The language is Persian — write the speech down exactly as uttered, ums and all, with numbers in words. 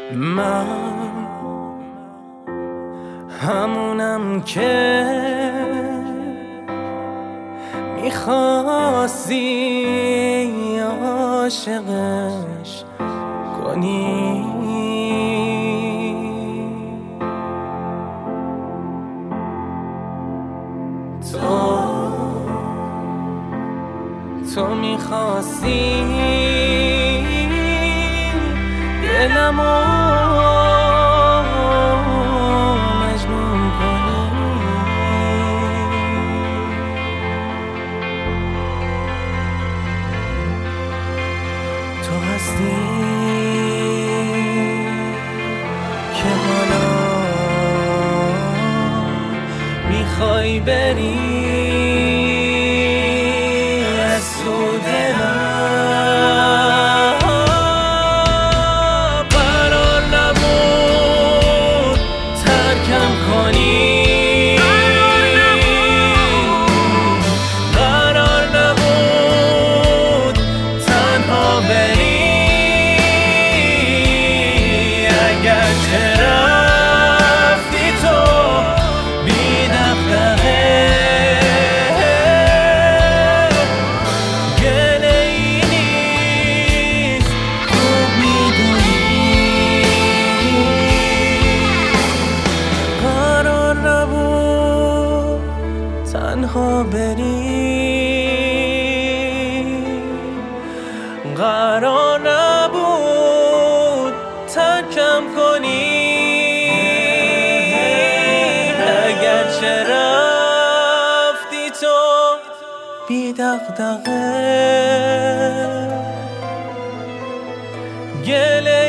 من همونم که میخواستی عاشقش کنی، تو تو میخواستی دلمو مجنون کنی، تو هستی که حالا میخوای بری از تو دلم. قرار نبود ترکم کنی، قرار نبود تنها بری، اگر چه رفتی تو بی دغدغه، گله ای نیست خوب میدونی. قرار نبود تنها بری، قرار نبود ترکم کنی، اگر چه رفتی تو بی دغدغه، گله